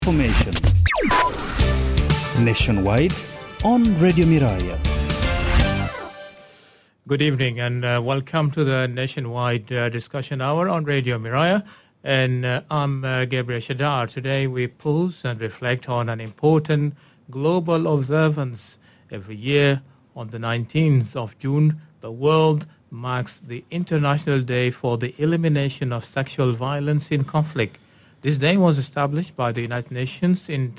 Information nationwide on Radio Miraya. Good evening and welcome to the nationwide discussion hour on Radio Miraya. And I'm Gabriel Shadar. Today we pause and reflect on an important global observance. Every year on the 19th of June, the world marks the International Day for the Elimination of Sexual Violence in Conflict. This day was established by the United Nations in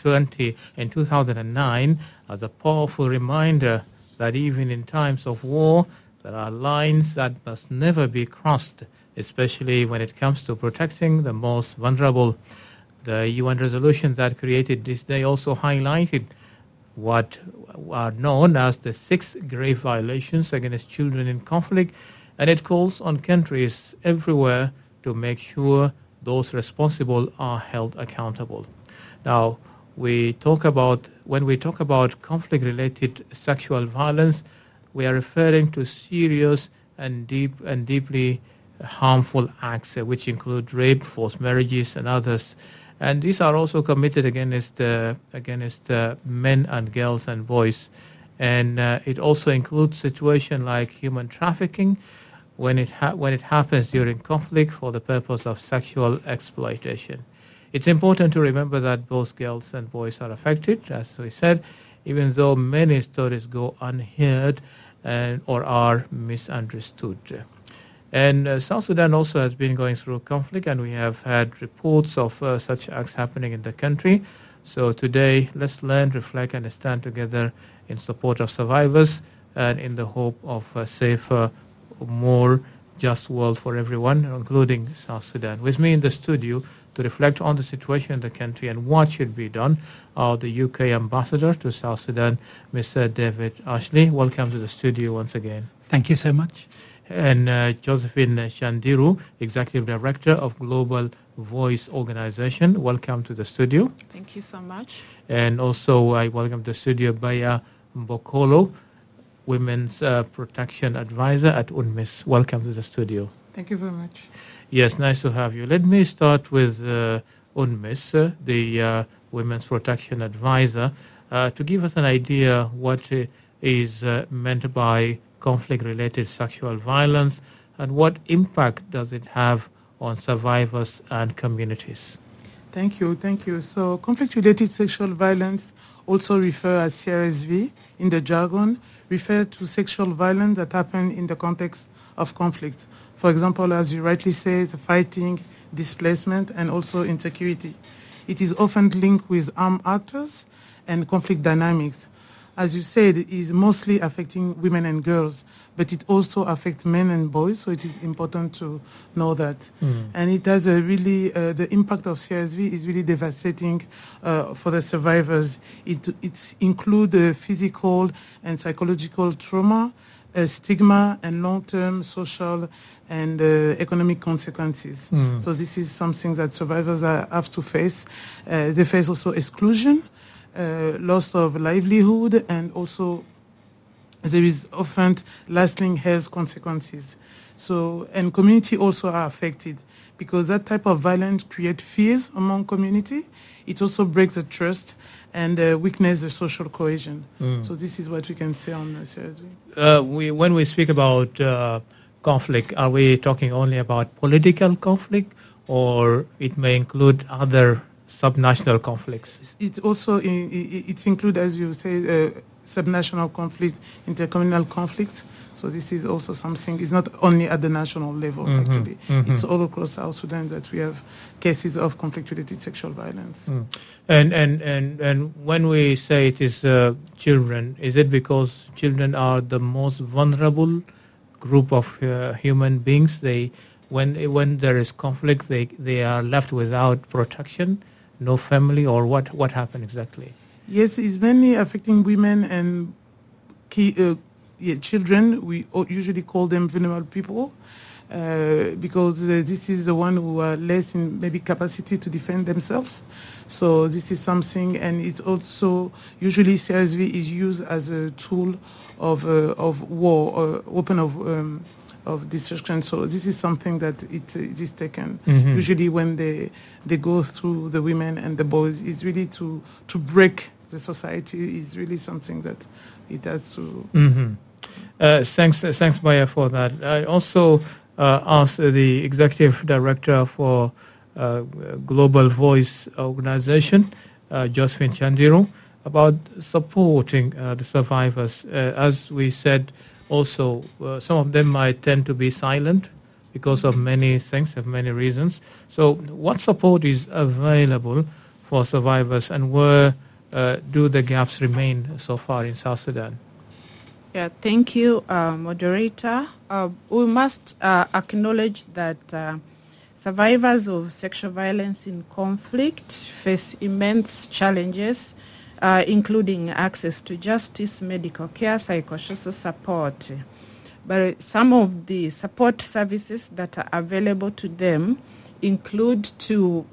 2009 as a powerful reminder that even in times of war, there are lines that must never be crossed, especially when it comes to protecting the most vulnerable. The UN resolution that created this day also highlighted what are known as the 6 grave violations against children in conflict, and it calls on countries everywhere to make sure those responsible are held accountable. Now, when we talk about conflict-related sexual violence, we are referring to serious and deeply harmful acts, which include rape, forced marriages, and others. And these are also committed against men and girls and boys. And it also includes situations like human trafficking, when it happens during conflict for the purpose of sexual exploitation. It's important to remember that both girls and boys are affected, as we said, even though many stories go unheard or are misunderstood. And South Sudan also has been going through conflict, and we have had reports of such acts happening in the country. So today, let's learn, reflect, and stand together in support of survivors and in the hope of a safer, more just world for everyone, including South Sudan. With me in the studio to reflect on the situation in the country and what should be done are the UK Ambassador to South Sudan, Mr. David Ashley. Welcome to the studio once again. Thank you so much. And Josephine Shandiru, Executive Director of Global Voice Organization. Welcome to the studio. Thank you so much. And also I welcome to the studio Baya Mbokolo, Women's Protection Advisor at UNMISS. Welcome to the studio. Thank you very much. Yes, nice to have you. Let me start with UNMISS, the Women's Protection Advisor, to give us an idea what is meant by conflict-related sexual violence and what impact does it have on survivors and communities. Thank you. So conflict-related sexual violence, also referred as CRSV in the jargon, refers to sexual violence that happen in the context of conflict. For example, as you rightly say, the fighting, displacement, and also insecurity. It is often linked with armed actors and conflict dynamics. As you said, it is mostly affecting women and girls, but it also affects men and boys, so it is important to know that. And it has the impact of CRSV is really devastating for the survivors. It includes physical and psychological trauma, stigma, and long-term social and economic consequences. So this is something that survivors have to face. They face also exclusion, loss of livelihood, and also there is often lasting health consequences. So, and community also are affected because that type of violence creates fears among community. It also breaks the trust and weakens the social cohesion. So this is what we can say on CRSV. When we speak about conflict, are we talking only about political conflict, or it may include other subnational conflicts? It also it includes, as you say, subnational conflict, intercommunal conflicts. So this is also something. It's not only at the national level. Actually, it's all across South Sudan that we have cases of conflict-related sexual violence. And when we say it is children, is it because children are the most vulnerable group of human beings? When there is conflict, they are left without protection, no family, or what happened exactly? Yes, it's mainly affecting women and children. We usually call them vulnerable people because this is the one who are less in maybe capacity to defend themselves. So this is something, and it's also usually CRSV is used as a tool of war, or weapon of of destruction. So this is something that it is taken usually when they go through the women and the boys. Is really to break the society. Is really something that it has to. Thanks, Maya, for that. I also asked the executive director for Global Voice organization, Josephine Chandiru, about supporting the survivors. As we said, also some of them might tend to be silent because of many things, of many reasons. So what support is available for survivors, and where do the gaps remain so far in South Sudan? Yeah, thank you, moderator. We must acknowledge that survivors of sexual violence in conflict face immense challenges, including access to justice, medical care, psychosocial support. But some of the support services that are available to them include, to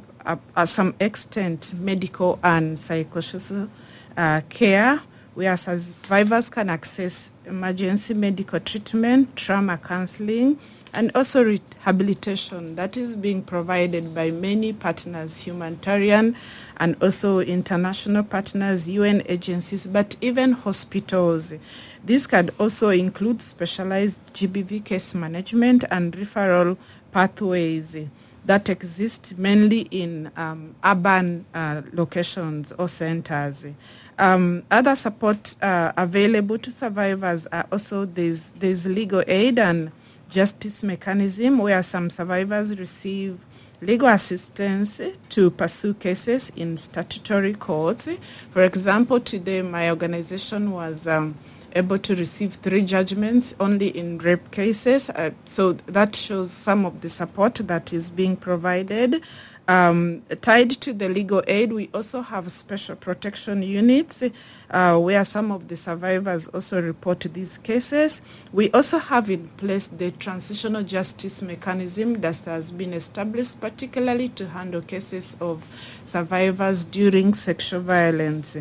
some extent, medical and psychosocial care, where survivors can access emergency medical treatment, trauma counseling, and also rehabilitation that is being provided by many partners, humanitarian and also international partners, UN agencies, but even hospitals. This can also include specialized GBV case management and referral pathways that exist mainly in urban locations or centers. Other support available to survivors are also there's legal aid and justice mechanism, where some survivors receive legal assistance to pursue cases in statutory courts. For example, today my organization was able to receive 3 judgments only in rape cases. So that shows some of the support that is being provided. Tied to the legal aid, we also have special protection units where some of the survivors also report these cases. We also have in place the transitional justice mechanism that has been established particularly to handle cases of survivors during sexual violence.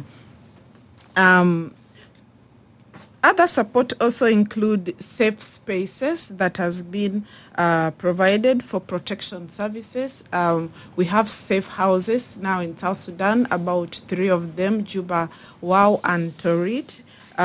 Other support also include safe spaces that has been provided for protection services. We have safe houses now in South Sudan, about 3 of them, Juba, Wau, and Torit,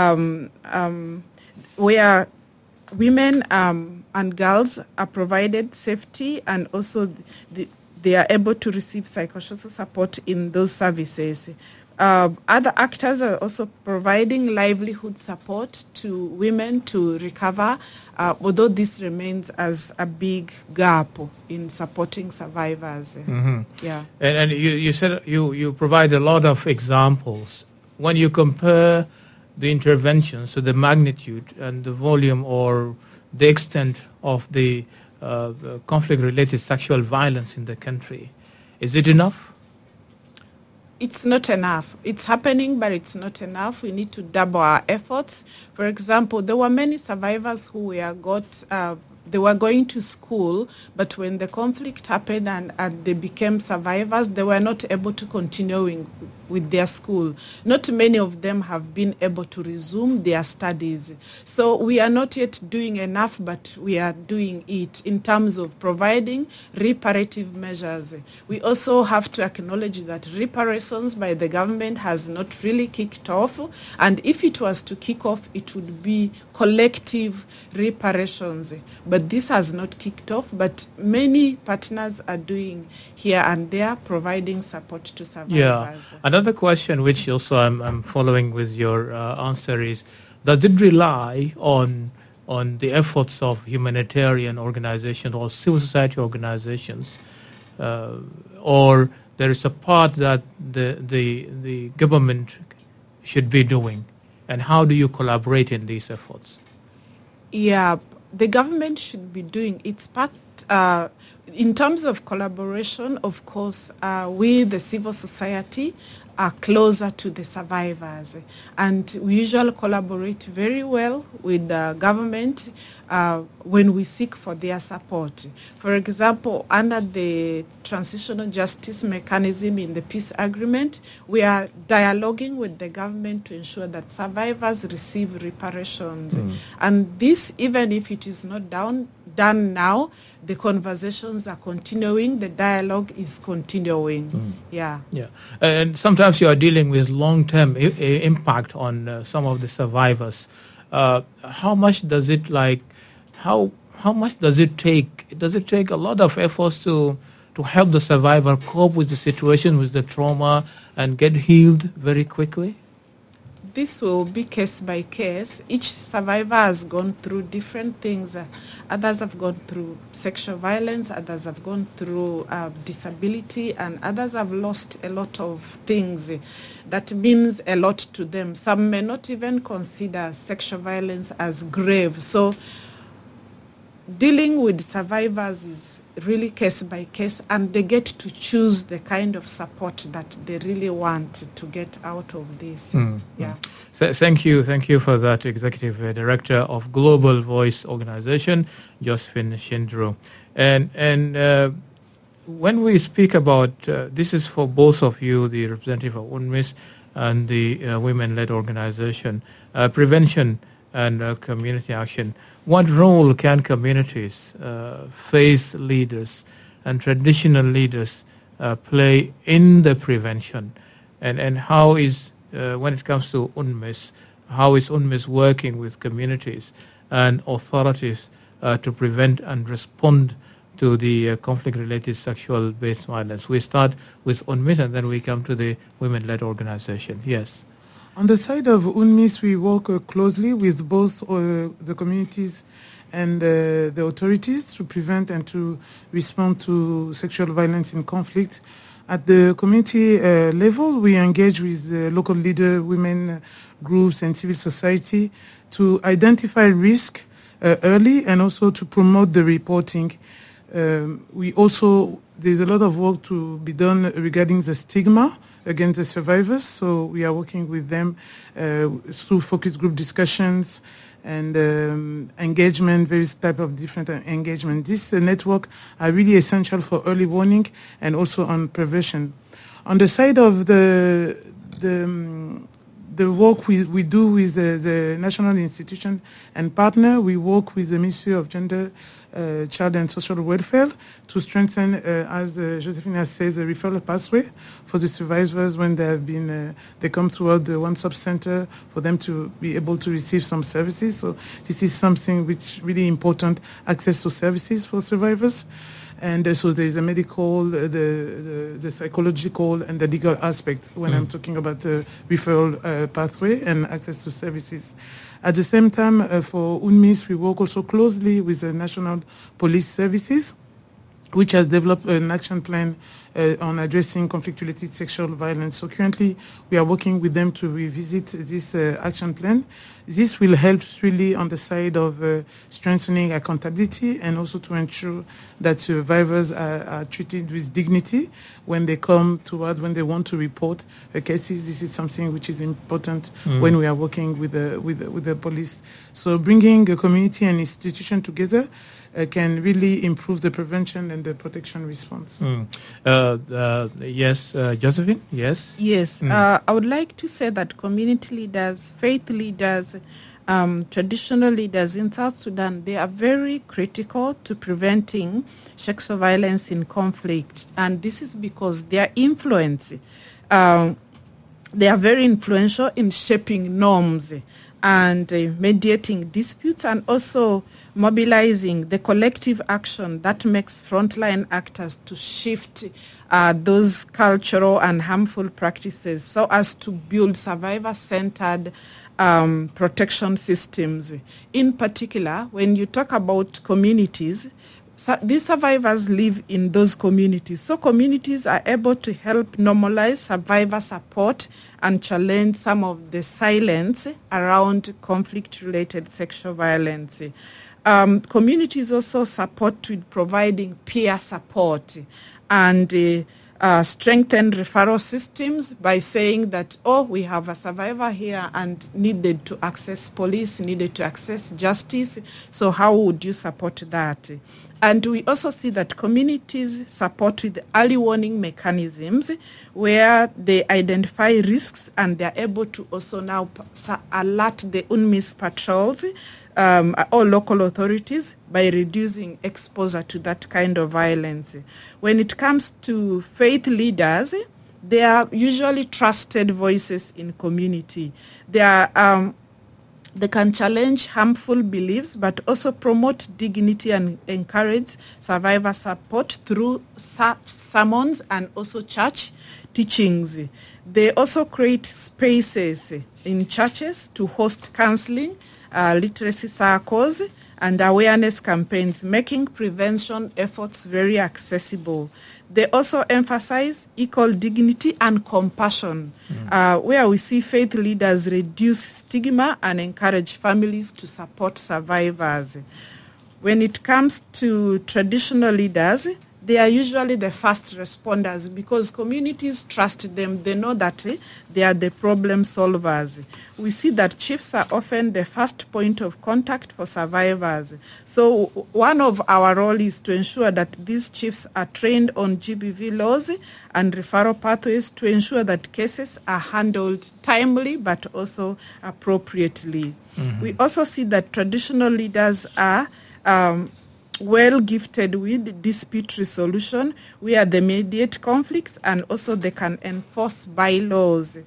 where women and girls are provided safety, and also they are able to receive psychosocial support in those services. Other actors are also providing livelihood support to women to recover, although this remains as a big gap in supporting survivors. Yeah. And you said you provide a lot of examples. When you compare the interventions, so the magnitude and the volume or the extent of the conflict-related sexual violence in the country, is it enough? It's not enough. It's happening, but it's not enough. We need to double our efforts. For example, there were many survivors who they were going to school, but when the conflict happened and they became survivors, they were not able to continue with their school. Not many of them have been able to resume their studies. So we are not yet doing enough, but we are doing it in terms of providing reparative measures. We also have to acknowledge that reparations by the government has not really kicked off, and if it was to kick off, it would be collective reparations. But this has not kicked off, but many partners are doing here and there, providing support to survivors. Yeah. Another question which also I'm following with your answer is, does it rely on the efforts of humanitarian organizations or civil society organizations, or there is a part that the government should be doing? And how do you collaborate in these efforts? Yeah, the government should be doing its part in terms of collaboration, of course, we, the civil society, are closer to the survivors. And we usually collaborate very well with the government when we seek for their support. For example, under the transitional justice mechanism in the peace agreement, we are dialoguing with the government to ensure that survivors receive reparations. And this, even if it is not done now, the conversations are continuing, the dialogue is continuing. Yeah. And sometimes you are dealing with long-term impact on some of the survivors. How much does it how much does it take? Does it take a lot of efforts to help the survivor cope with the situation, with the trauma, and get healed very quickly? This will be case by case. Each survivor has gone through different things. Others have gone through sexual violence, others have gone through disability, and others have lost a lot of things. That means a lot to them. Some may not even consider sexual violence as grave. So dealing with survivors is really case by case, and they get to choose the kind of support that they really want to get out of this. So, thank you for that, Executive Director of Global Voice Organization, Josephine Shindro. And when we speak about this is for both of you, the representative of UNMISS and the women-led organization, prevention and community action. What role can communities, faith leaders, and traditional leaders play in the prevention? And how is, when it comes to UNMISS, how is UNMISS working with communities and authorities to prevent and respond to the conflict-related sexual-based violence? We start with UNMISS and then we come to the women-led organization. Yes. On the side of UNMISS, we work closely with both the communities and the authorities to prevent and to respond to sexual violence in conflict. At the community level, we engage with local leader, women groups, and civil society to identify risk early and also to promote the reporting. There's a lot of work to be done regarding the stigma against the survivors, so we are working with them through focus group discussions and engagement, various type of different engagement. This network are really essential for early warning and also on prevention. On the side of the work we do with the national institution and partner, we work with the Ministry of Gender, Child and Social Welfare to strengthen, as Josephine has said, the referral pathway for the survivors when they come throughout the One Stop Center for them to be able to receive some services. So this is something which really important, access to services for survivors. And so there is a medical, the psychological, and the legal aspect when I'm talking about the referral pathway and access to services. At the same time, for UNMISS, we work also closely with the National Police Services, which has developed an action plan on addressing conflict-related sexual violence. So currently, we are working with them to revisit this action plan. This will help really on the side of strengthening accountability and also to ensure that survivors are treated with dignity when they come toward, when they want to report cases. This is something which is important when we are working with the police. So bringing the community and institution together can really improve the prevention and the protection response. Yes, Josephine, yes? Yes, I would like to say that community leaders, faith leaders, traditional leaders in South Sudan, they are very critical to preventing sexual violence in conflict. And this is because their influence, they are very influential in shaping norms and mediating disputes and also mobilizing the collective action that makes frontline actors to shift those cultural and harmful practices so as to build survivor-centered protection systems. In particular, when you talk about communities, these survivors live in those communities. So communities are able to help normalize survivor support and challenge some of the silence around conflict-related sexual violence. communities also support with providing peer support and strengthen referral systems by saying that, we have a survivor here and needed to access police, needed to access justice. So how would you support that? And we also see that communities support with early warning mechanisms where they identify risks and they're able to also now alert the UNMISS patrols or local authorities by reducing exposure to that kind of violence. When it comes to faith leaders, they are usually trusted voices in community. They can challenge harmful beliefs, but also promote dignity and encourage survivor support through sermons and also church teachings. They also create spaces in churches to host counseling, literacy circles, and awareness campaigns, making prevention efforts very accessible. They also emphasize equal dignity and compassion, where we see faith leaders reduce stigma and encourage families to support survivors. When it comes to traditional leaders, they are usually the first responders because communities trust them. They know that they are the problem solvers. We see that chiefs are often the first point of contact for survivors. So one of our roles is to ensure that these chiefs are trained on GBV laws and referral pathways to ensure that cases are handled timely but also appropriately. Mm-hmm. We also see that traditional leaders are well gifted with dispute resolution, where they mediate conflicts and also they can enforce bylaws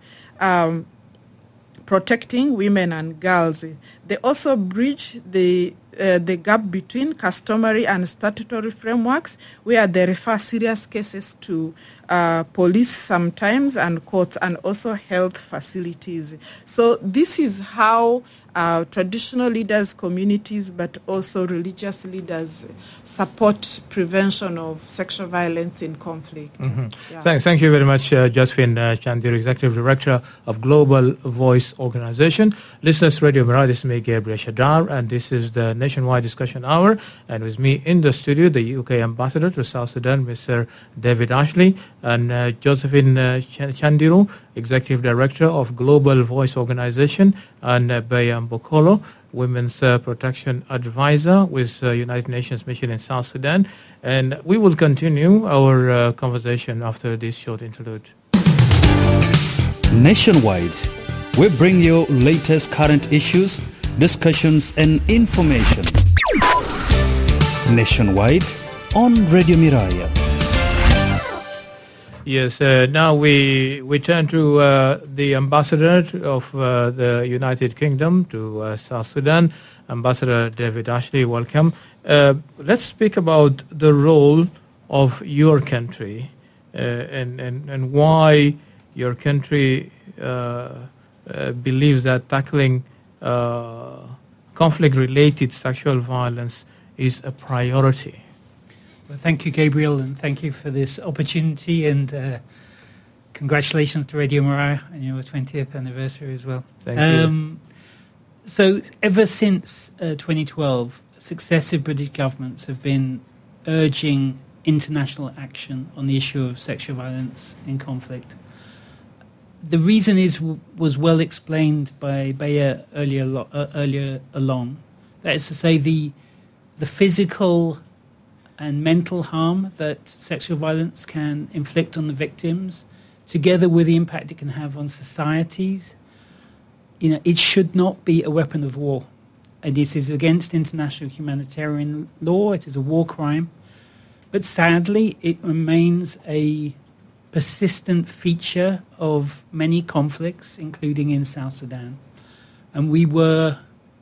protecting women and girls. They also bridge the gap between customary and statutory frameworks, where they refer serious cases to police sometimes and courts and also health facilities. So this is how traditional leaders, communities, but also religious leaders support prevention of sexual violence in conflict. Mm-hmm. Yeah. Thank you very much, Josephine Chandiru, Executive Director of Global Voice Organization. Listeners, Radio Mirai, this is me, Gabriel Shadar, and this is the Nationwide Discussion Hour. And with me in the studio, the UK Ambassador to South Sudan, Mr. David Ashley, and Josephine Chandiru, Executive Director of Global Voice Organization, and Bayam Bokolo, Women's Protection Advisor with United Nations Mission in South Sudan. And we will continue our conversation after this short interlude. Nationwide, we bring you latest current issues, discussions and information. Nationwide on Radio Mirai. Yes, now we turn to the Ambassador of the United Kingdom to South Sudan, Ambassador David Ashley. Welcome. Let's speak about the role of your country and why your country believes that tackling conflict-related sexual violence is a priority. Well, thank you, Gabriel, and thank you for this opportunity, and congratulations to Radio Mirai on your 20th anniversary as well. Thank you. So ever since 2012, successive British governments have been urging international action on the issue of sexual violence in conflict. The reason was well explained by Baya earlier along. That is to say, the physical and mental harm that sexual violence can inflict on the victims, together with the impact it can have on societies. It should not be a weapon of war. And this is against international humanitarian law. It is a war crime. But sadly, it remains a persistent feature of many conflicts, including in South Sudan. And we were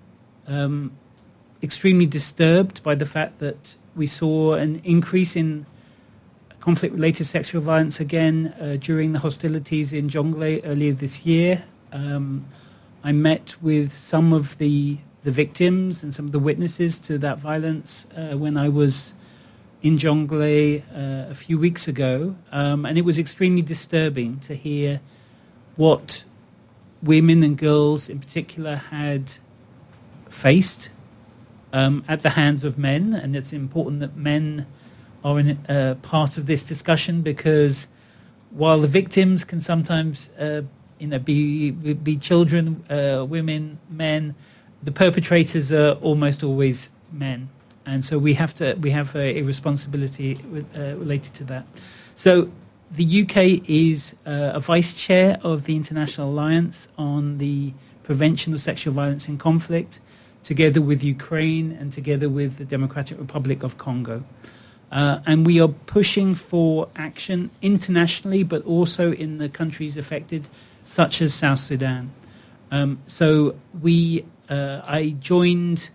extremely disturbed by the fact that we saw an increase in conflict-related sexual violence again during the hostilities in Jonglei earlier this year. I met with some of the victims and some of the witnesses to that violence when I was in Jonglei a few weeks ago, and it was extremely disturbing to hear what women and girls in particular had faced, at the hands of men, and it's important that men are part of this discussion, because while the victims can sometimes be children, women, men, the perpetrators are almost always men, and so we have a responsibility related to that. So the UK is a vice chair of the International Alliance on the Prevention of Sexual Violence in Conflict, together with Ukraine and together with the Democratic Republic of Congo. And we are pushing for action internationally, but also in the countries affected, such as South Sudan. So I joined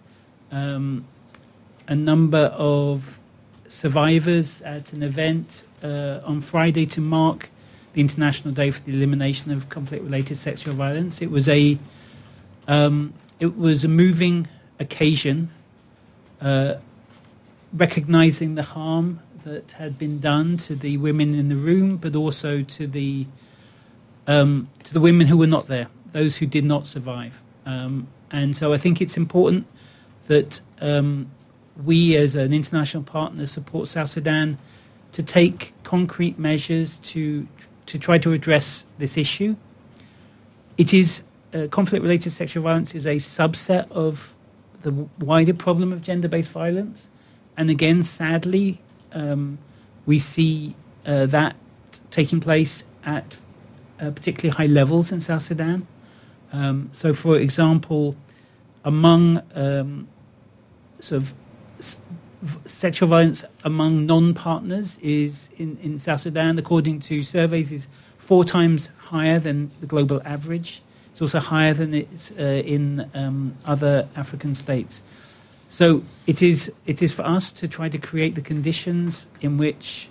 a number of survivors at an event on Friday to mark the International Day for the Elimination of Conflict-Related Sexual Violence. It was a moving occasion, recognizing the harm that had been done to the women in the room, but also to the women who were not there, those who did not survive. And so I think it's important that we, as an international partner, support South Sudan to take concrete measures to try to address this issue. It is conflict-related sexual violence is a subset of the wider problem of gender-based violence. And again, sadly, we see that taking place at particularly high levels in South Sudan. So, for example, among sexual violence among non-partners is in South Sudan, according to surveys, is 4 times higher than the global average. It's also higher than it's in other African states. So it is for us to try to create the conditions in which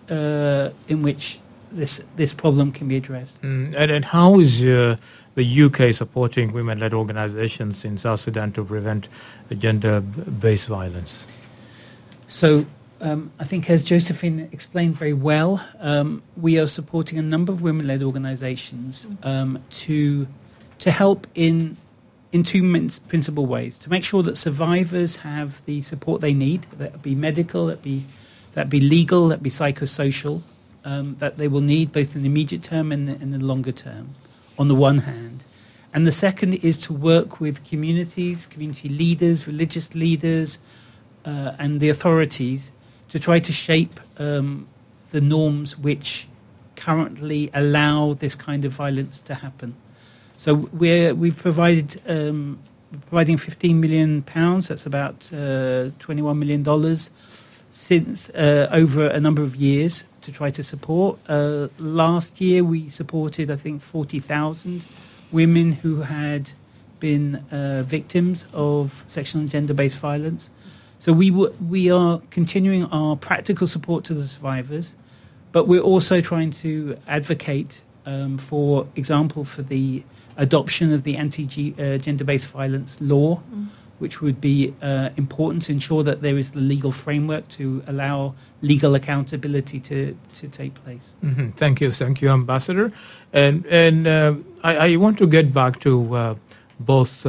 this problem can be addressed. And how is the UK supporting women-led organizations in South Sudan to prevent gender-based violence? So I think, as Josephine explained very well, we are supporting a number of women-led organizations to help in 2 principal ways: to make sure that survivors have the support they need, that be medical, that be legal, that be psychosocial, that they will need both in the immediate term and in the longer term, on the one hand. And the second is to work with community leaders, religious leaders, and the authorities to try to shape the norms which currently allow this kind of violence to happen. So we've provided providing £15 million. That's about $21 million since over a number of years to try to support. Last year we supported, I think, 40,000 women who had been victims of sexual and gender-based violence. So we are continuing our practical support to the survivors, but we're also trying to advocate, for example, for the adoption of the anti-gender-based violence law, which would be important to ensure that there is the legal framework to allow legal accountability to take place. Mm-hmm. Thank you, Ambassador. And I want to get back to both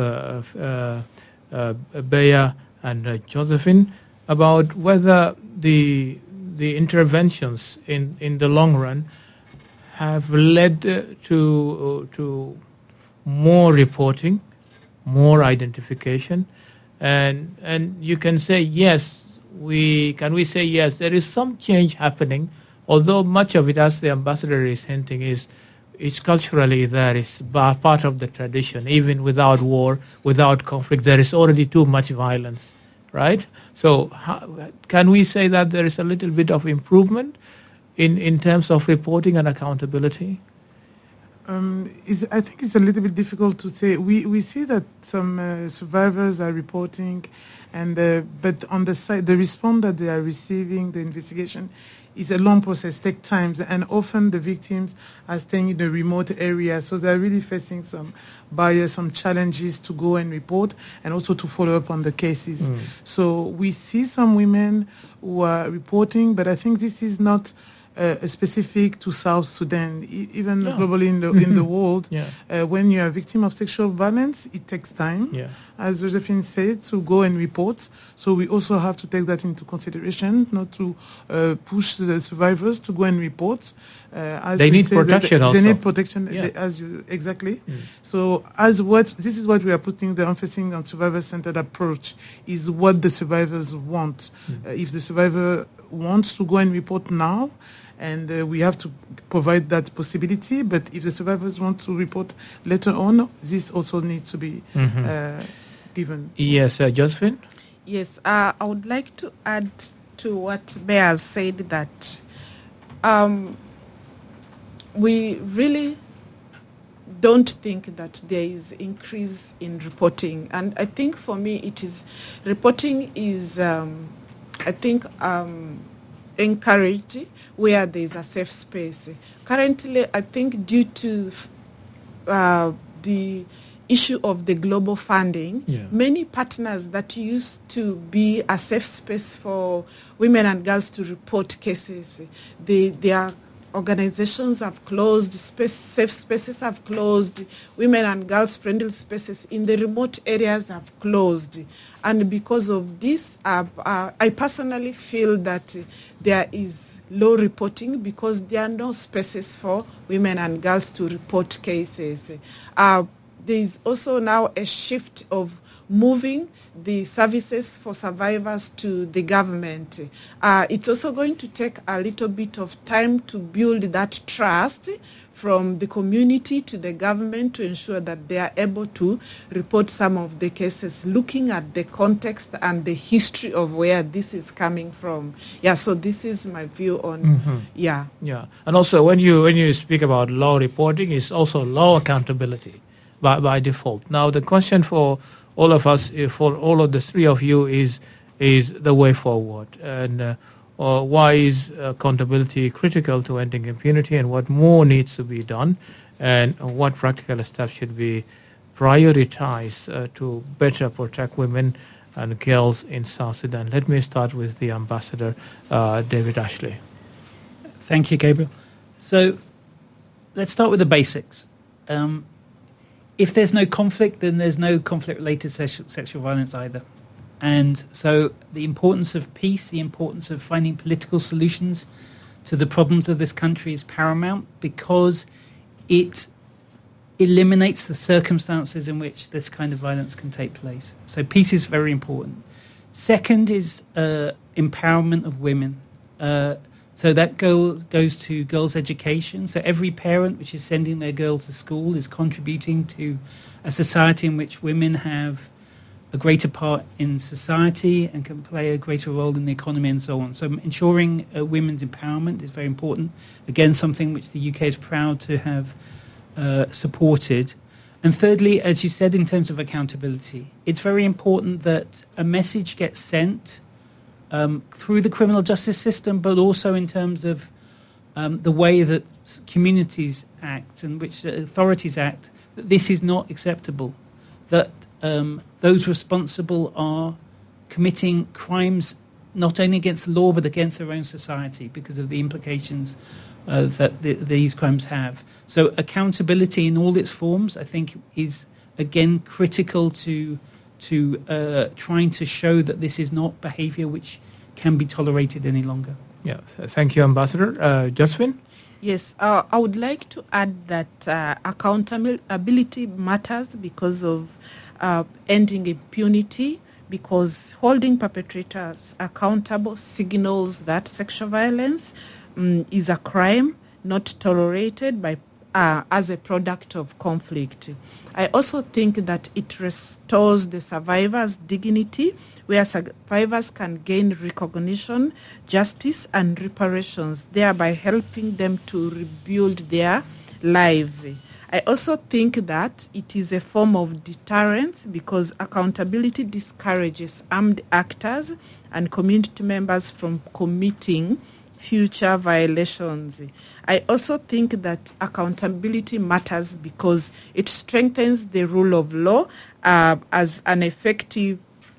Bea and Josephine about whether the interventions in the long run have led to more reporting, more identification, and you can say yes. We say yes? There is some change happening, although much of it, as the ambassador is hinting, is culturally there is part of the tradition. Even without war, without conflict, there is already too much violence, right? So can we say that there is a little bit of improvement in terms of reporting and accountability? I think it's a little bit difficult to say. We see that some survivors are reporting, and but on the side, the response that they are receiving, the investigation, is a long process, take time, and often the victims are staying in a remote area, so they're really facing some barriers, some challenges to go and report, and also to follow up on the cases. So we see some women who are reporting, but I think this is not specific to South Sudan, even globally in the world. When you are a victim of sexual violence, it takes time. as Josephine said, to go and report. So we also have to take that into consideration, not to push the survivors to go and report. As they need protection also. They need protection, exactly. So this is what we are putting the emphasis on survivor-centered approach, is what the survivors want. If the survivor wants to go and report now, and we have to provide that possibility. But if the survivors want to report later on, this also needs to be given. Yes, Josephine? Yes, I would like to add to what Bear said, that we really don't think that there is increase in reporting. And I think for me reporting is, encouraged where there is a safe space. Currently, I think due to the issue of the global funding, many partners that used to be a safe space for women and girls to report cases, their organizations have closed, safe spaces have closed, women and girls friendly spaces in the remote areas have closed. And because of this, I personally feel that there is low reporting because there are no spaces for women and girls to report cases. There is also now a shift of moving the services for survivors to the government. It's also going to take a little bit of time to build that trust from the community to the government to ensure that they are able to report some of the cases, looking at the context and the history of where this is coming from. So this is my view on, Yeah, and also when you speak about law reporting, it's also law accountability by default. Now the question for all of us, for all of the three of you, is the way forward, and why is accountability critical to ending impunity, and what more needs to be done, and what practical steps should be prioritized to better protect women and girls in South Sudan. Let me start with the Ambassador, David Ashley. Thank you, Gabriel. So let's start with the basics. If there's no conflict, then there's no conflict-related sexual violence either. And so the importance of peace, the importance of finding political solutions to the problems of this country is paramount, because it eliminates the circumstances in which this kind of violence can take place. So peace is very important. Second is empowerment of women. So that goes to girls' education. So every parent which is sending their girl to school is contributing to a society in which women have a greater part in society and can play a greater role in the economy and so on. So ensuring women's empowerment is very important. Again, something which the UK is proud to have supported. And thirdly, as you said, in terms of accountability, it's very important that a message gets sent through the criminal justice system, but also in terms of the way that communities act and which authorities act, that this is not acceptable, that those responsible are committing crimes not only against the law but against their own society because of the implications that these crimes have. So accountability in all its forms, I think, is again critical to trying to show that this is not behaviour which can be tolerated any longer. Yeah, thank you, Ambassador. Josephine? Yes, I would like to add that accountability matters because of ending impunity, because holding perpetrators accountable signals that sexual violence is a crime not tolerated by as a product of conflict. I also think that it restores the survivor's dignity, where survivors can gain recognition, justice, and reparations, thereby helping them to rebuild their lives. I also think that it is a form of deterrence because accountability discourages armed actors and community members from committing future violations. I also think that accountability matters because it strengthens the rule of law as an effective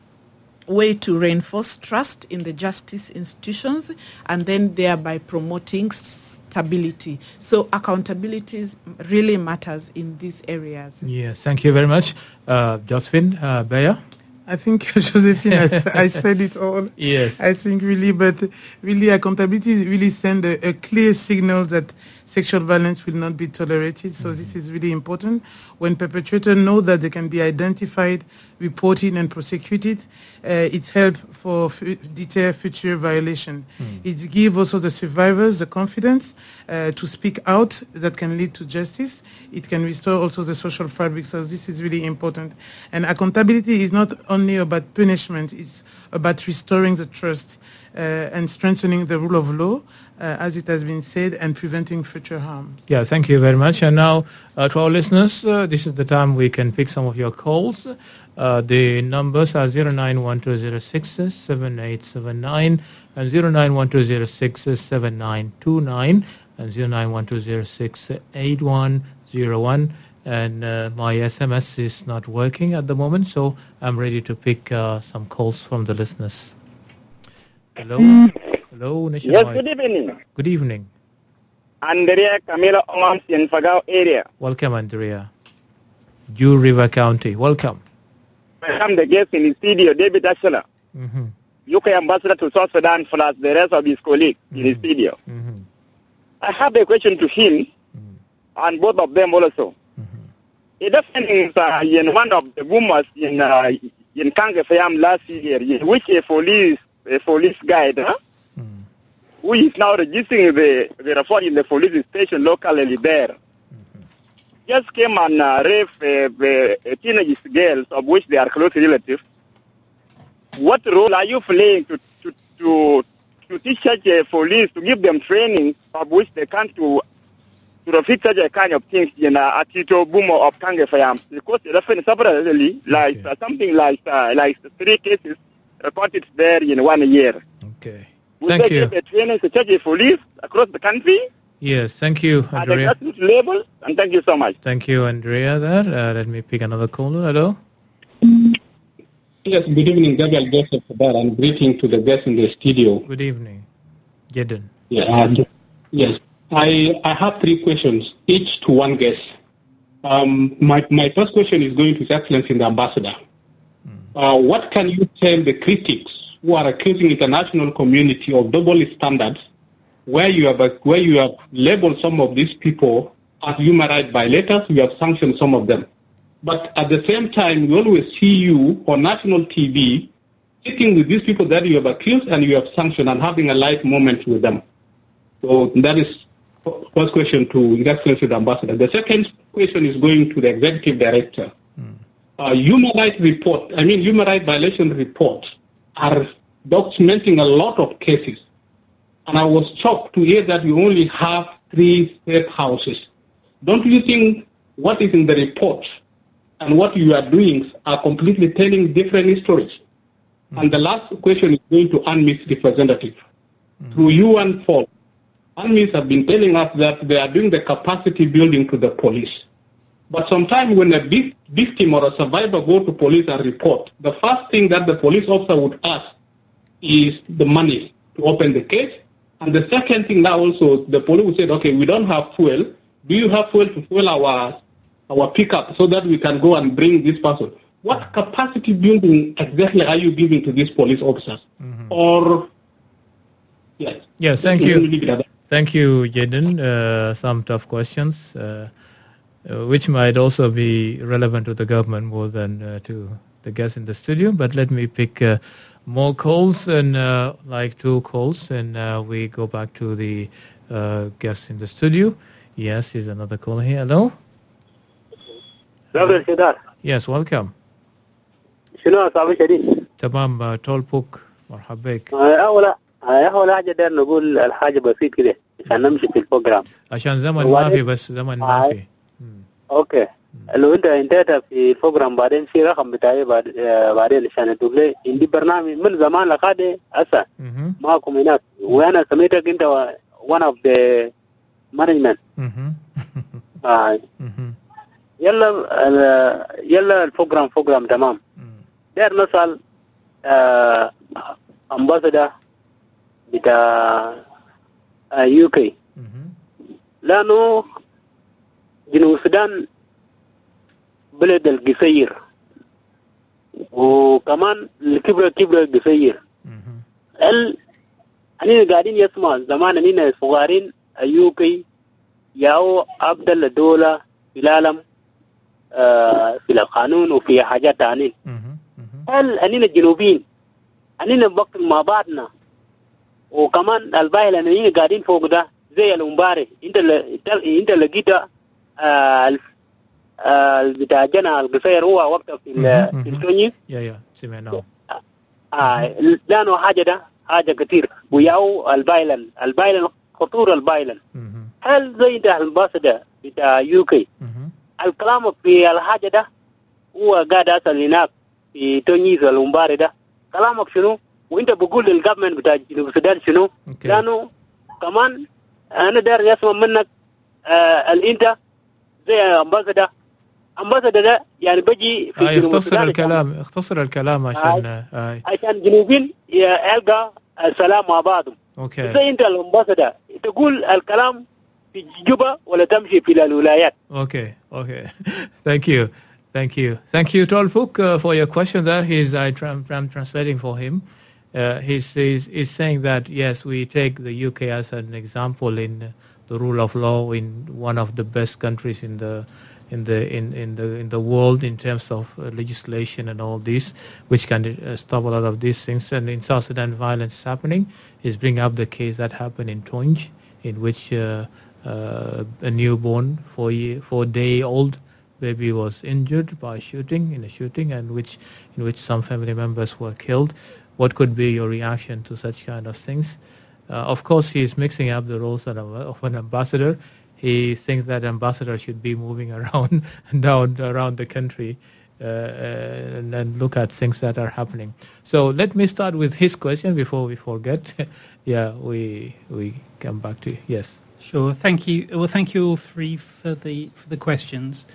way to reinforce trust in the justice institutions and then thereby promoting stability. So accountability really matters in these areas. Yes, thank you very much. Josephine Bayer? I think, Josephine, I said it all. Yes. I think really accountability really send a clear signal that sexual violence will not be tolerated. So this is really important. When perpetrators know that they can be identified, reported, and prosecuted, it helps for deter future violation. It gives also the survivors the confidence to speak out that can lead to justice. It can restore also the social fabric. So this is really important. And accountability is not only about punishment, it's about restoring the trust and strengthening the rule of law, as it has been said, and preventing future harms. Yeah, thank you very much. And now to our listeners, this is the time we can pick some of your calls. The numbers are 0912067879 and 0912067929 and 0912068101. And my SMS is not working at the moment, so I'm ready to pick some calls from the listeners. Hello? Hello, Nationwide. Yes, good evening. Good evening. Andrea Camila Omams in Fagao area. Welcome, Andrea. Jew River County. Welcome. I'm the guest in the studio, David Ashela, UK ambassador to South Sudan, plus the rest of his colleagues in the studio. I have a question to him and both of them also. It happened in one of the boomers in Kangefayam last year, in which a police guide, who is now registering the report in the police station locally there, just came and raped teenage girls of which they are close relatives. What role are you playing to teach such a police, to give them training of which they can to reflect such a kind of things in Atito Bumo of Kangefayam? Because it happened separately, like something like 3 cases reported there in 1 year. Okay. Would Thank they you. give a training to such a police across the country Yes, thank you, at the Andrea. grassroots level? And thank you so much. Thank you, Andrea, there. Let me pick another caller. Hello? Yes, good evening, Gabriel Joseph Sadar, and greeting to the guests in the studio. Good evening. Jeden. Yes, I have 3 questions, each to one guest. My first question is going to His Excellency the Ambassador. What can you tell the critics who are accusing international community of double standards, where you have labeled some of these people as human rights violators, you have sanctioned some of them. But at the same time, we always see you on national TV sitting with these people that you have accused and you have sanctioned and having a light moment with them. So that is first question to His Excellency the Ambassador. The second question is going to the Executive Director. Human rights violation reports are documenting a lot of cases. And I was shocked to hear that you only have 3 safe houses. Don't you think what is in the report and what you are doing are completely telling different stories? And the last question is going to UNMISS representative. Through you and Paul, UNMISS have been telling us that they are doing the capacity building to the police. But sometimes when a victim or a survivor go to police and report, the first thing that the police officer would ask is the money to open the case. And the second thing that also the police would say, okay, we don't have fuel. Do you have fuel to fuel our pickup so that we can go and bring this person? What capacity building exactly are you giving to these police officers? Or, yes. Yes, thank you. Thank you, Jaden. Some tough questions, which might also be relevant to the government more than to the guests in the studio. But let me pick more calls, and like 2 calls, and we go back to the guests in the studio. Yes, here's another caller here. Hello? Brother Shadar. Yes, welcome. شنو أصابي شديد؟ تمام تولبوك مرحبا بك. أول حاجة داير نقول الحاجة بسيط كده عشان نمشي في البروجرام. عشان زمن ما في بس زمن ما في. أوكي. لو أنت انتهت في البروجرام بعدين في رقم بتاعي بعدين عشان تقول لي عندي برنامج من زمان لقاعد هسه معكم هناك وأنا سميتك أنت one of the management. يلا البروجرام تمام. داير نسأل ambassador بتاع UK لأنه جنوب السودان بلد القصير وكمان كبر القصير. أننا قاعدين يسمع زمان أننا صغارين أيوكي ياو أبدل الدولة في العالم في القانون وفي حاجات تانية. هل أننا الجنوبيين أننا بقى مع بعضنا وكمان الباهل أننا قاعدين فوق ده زي الأمبارح أنت لقيت بتاع جنا القصير هو وقت في التوني. يا سمعناه. لأنه حاجة كتير وياو البايلن خطورة البايلن. هل زي ده الباسدة بتاع يوكي الكلام في الحاجة ده هو قاعد أصل هناك في تونيس والأمبارح ده كلامك شنو وانت بقول للجفرمنت بتاع جنوب السودان شنو؟ لأنه كمان أنا داير أسمع منك الانت زي أمباسدة ده يعني بجي في جنوب السودان. اختصر الكلام عشان جنوبين يلقى السلام مع بعضهم. اوكي. زي انت الأمباسدة تقول الكلام في جوبا ولا تمشي في الولايات. Okay. Thank you, Tolfuk, for your question there. I'm translating for him. He's saying that yes, we take the UK as an example in the rule of law, in one of the best countries in the world in terms of legislation and all this, which can stop a lot of these things. And in South Sudan, violence is happening. He's bringing up the case that happened in Tonj, in which a newborn 4-day-old baby was injured by a shooting, and in which some family members were killed. What could be your reaction to such kind of things? Of course, he is mixing up the roles of an ambassador. He thinks that ambassador should be moving around the country and then look at things that are happening. So let me start with his question before we forget. we come back to you. Yes. Sure. Thank you. Well, thank you all three for the questions.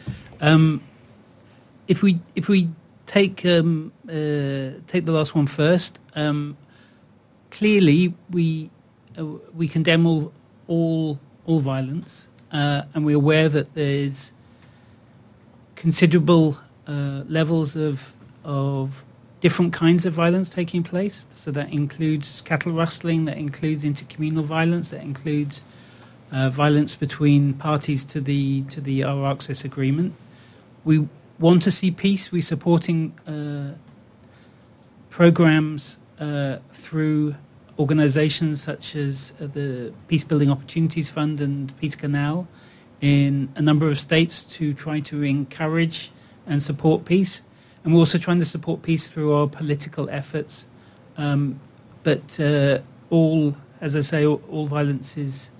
If we take the last one first, clearly we condemn all violence, and we're aware that there's considerable levels of different kinds of violence taking place. So that includes cattle rustling, that includes intercommunal violence, that includes violence between parties to the Our Access Agreement. We want to see peace. We're supporting programs through organizations such as the Peace Building Opportunities Fund and Peace Canal in a number of states to try to encourage and support peace. And we're also trying to support peace through our political efforts. But all violence is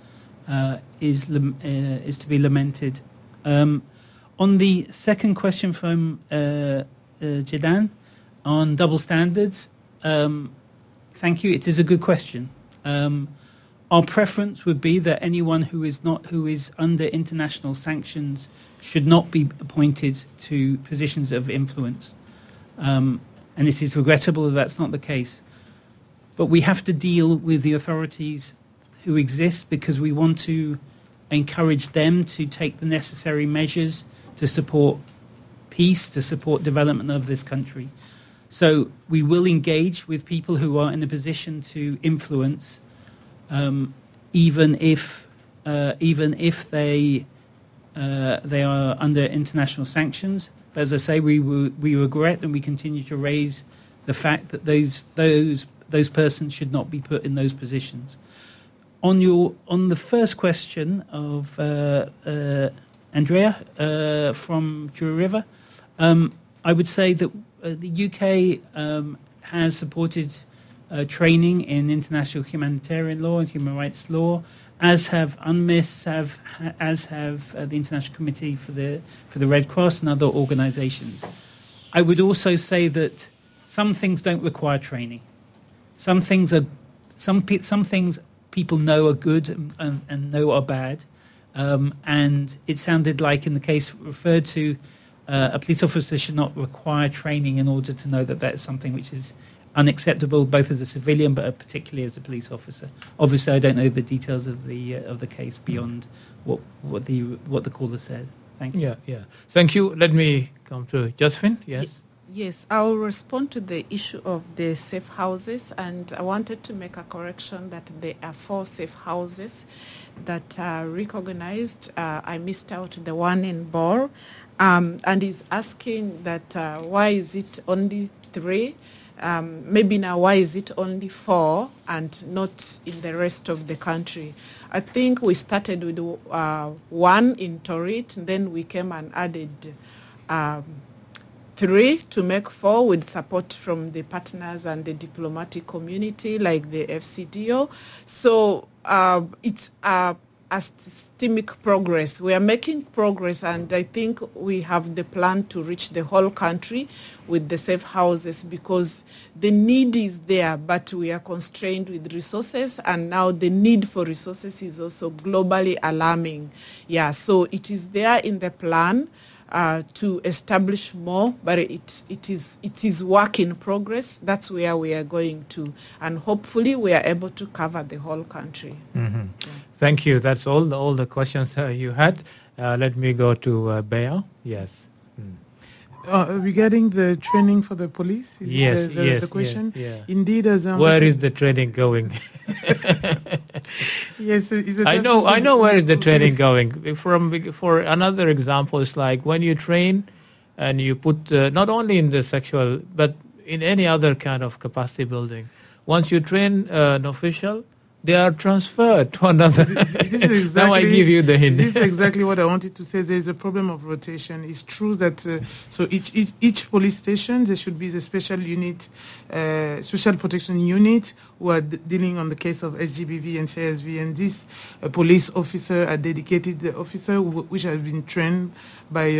to be lamented. On the second question from Jidan on double standards, thank you. It is a good question. Our preference would be that anyone who is under international sanctions should not be appointed to positions of influence. And it is regrettable that that's not the case. But we have to deal with the authorities who exist because we want to encourage them to take the necessary measures to support peace, to support development of this country. So we will engage with people who are in a position to influence, even if they are under international sanctions. But as I say, we regret and we continue to raise the fact that those persons should not be put in those positions. On the first question of Andrea from Jura River, I would say that the UK has supported training in international humanitarian law and human rights law, as have UNMISS, as have the International Committee for the Red Cross and other organisations. I would also say that some things don't require training. Some things people know are good and know are bad. And it sounded like in the case referred to, a police officer should not require training in order to know that that's something which is unacceptable, both as a civilian but particularly as a police officer. Obviously, I don't know the details of the case beyond what the caller said. Thank you. Yeah. Thank you. Let me come to Josephine. Yes. Yes, I'll respond to the issue of the safe houses, and I wanted to make a correction that there are 4 safe houses that are recognized. I missed out the one in Bor, and he's asking that why is it only 3? Maybe now why is it only 4 and not in the rest of the country? I think we started with 1 in Torit, and then we came and added 3 to make 4 with support from the partners and the diplomatic community like the FCDO. So it's a systemic progress. We are making progress, and I think we have the plan to reach the whole country with the safe houses, because the need is there, but we are constrained with resources, and now the need for resources is also globally alarming. Yeah, so it is there in the plan to establish more, but it is work in progress. That's where we are going to, and hopefully we are able to cover the whole country. Mm-hmm. Yeah. Thank you. That's all the questions you had. Let me go to Bea. Yes. Regarding the training for the police, is the question? Yes, yeah. Indeed, where is the training going? Yes, I know where is the training going. For another example, it's like when you train and you put not only in the sexual but in any other kind of capacity building. Once you train an official, they are transferred to another. This is exactly, now I give you the hint. This is exactly what I wanted to say. There is a problem of rotation. It's true that so each police station, there should be the special unit, special protection unit who are dealing on the case of SGBV and CSV, and this police officer, a dedicated officer which has been trained by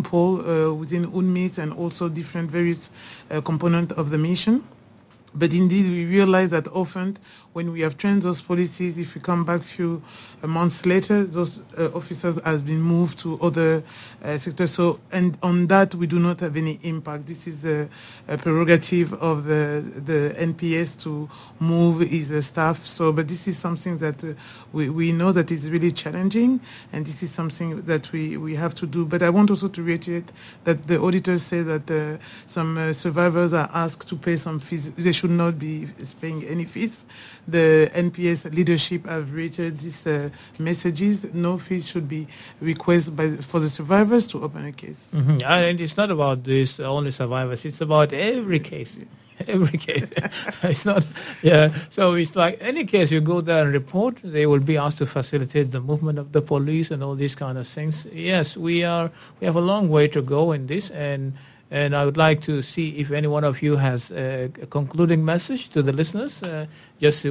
UNPOL within UNMISS and also different various components of the mission. But indeed, we realize that often when we have trained those policies, if we come back a few months later, those officers has been moved to other sectors. So, and on that, we do not have any impact. This is a prerogative of the NPS to move his staff. So, but this is something that we know that is really challenging, and this is something that we have to do. But I want also to reiterate that the auditors say that some survivors are asked to pay some fees. They should not be paying any fees. The NPS leadership have rated these messages. No fees should be requested for the survivors to open a case. Mm-hmm. And it's not about this only survivors. It's about every case. Every case. It's not, yeah. So it's like any case you go there and report, they will be asked to facilitate the movement of the police and all these kind of things. Yes, we have a long way to go in this, and I would like to see if any one of you has a concluding message to the listeners. Just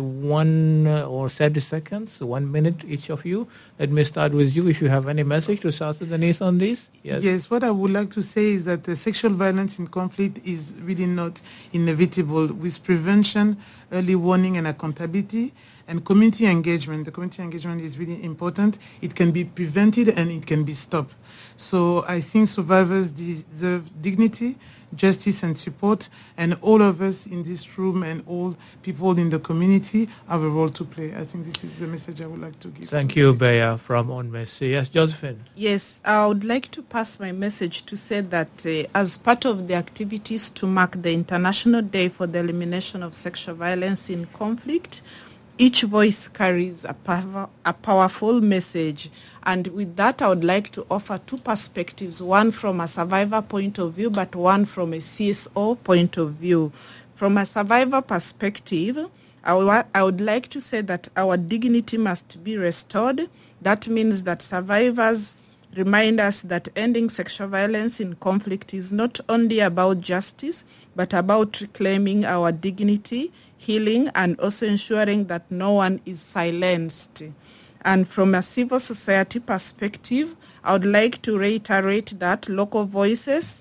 1 or 30 seconds, 1 minute each of you. Let me start with you. If you have any message to South Sudanese on this. Yes, what I would like to say is that sexual violence in conflict is really not inevitable. With prevention, early warning and accountability, and community engagement. The community engagement is really important. It can be prevented and it can be stopped. So I think survivors deserve dignity, justice and support, and all of us in this room and all people in the community have a role to play. I think this is the message I would like to give. Thank you, Bea from UNMISS. Yes, Josephine. Yes, I would like to pass my message to say that as part of the activities to mark the International Day for the Elimination of Sexual Violence in Conflict, each voice carries a powerful message. And with that, I would like to offer 2 perspectives, one from a survivor point of view, but one from a CSO point of view. From a survivor perspective, I would like to say that our dignity must be restored. That means that survivors remind us that ending sexual violence in conflict is not only about justice, but about reclaiming our dignity, healing, and also ensuring that no one is silenced. And from a civil society perspective, I would like to reiterate that local voices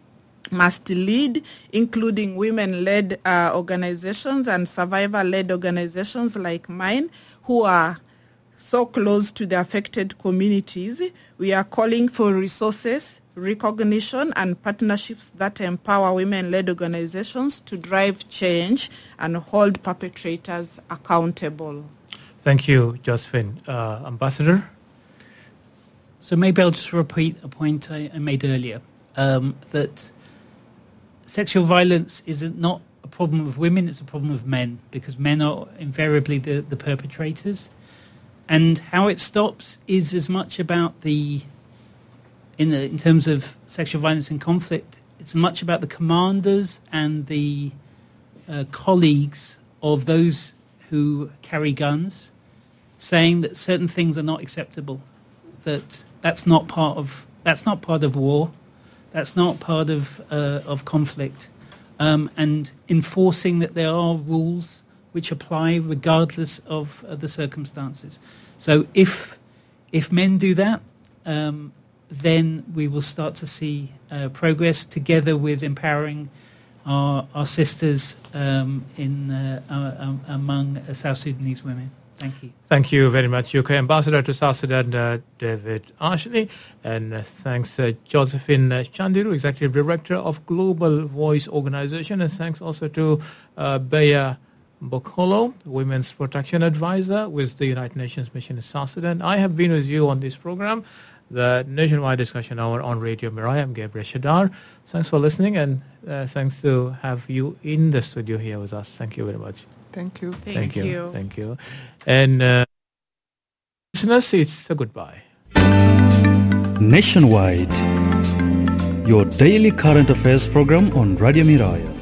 must lead, including women-led organizations and survivor-led organizations like mine, who are so close to the affected communities. We are calling for resources, recognition and partnerships that empower women-led organizations to drive change and hold perpetrators accountable. Thank you, Josephine. Ambassador? So maybe I'll just repeat a point I made earlier, that sexual violence is not a problem of women, it's a problem of men, because men are invariably the perpetrators. And how it stops is as much about in terms of sexual violence and conflict, it's much about the commanders and the colleagues of those who carry guns saying that certain things are not acceptable, that's not part of war, that's not part of conflict, and enforcing that there are rules which apply regardless of the circumstances. So if men do that, then we will start to see progress together with empowering our sisters among South Sudanese women. Thank you. Thank you very much, UK Ambassador to South Sudan, David Ashley. And thanks, Josephine Chandiru, Executive Director of Global Voice Organization. And thanks also to Bea Bokolo, Women's Protection Advisor with the United Nations Mission in South Sudan. I have been with you on this program, the Nationwide Discussion Hour on Radio Mirai. I'm Gabriel Shadar. Thanks for listening, and thanks to have you in the studio here with us. Thank you very much. Thank you. Thank you. Thank you. And listeners, it's a goodbye. Nationwide, your daily current affairs program on Radio Mirai.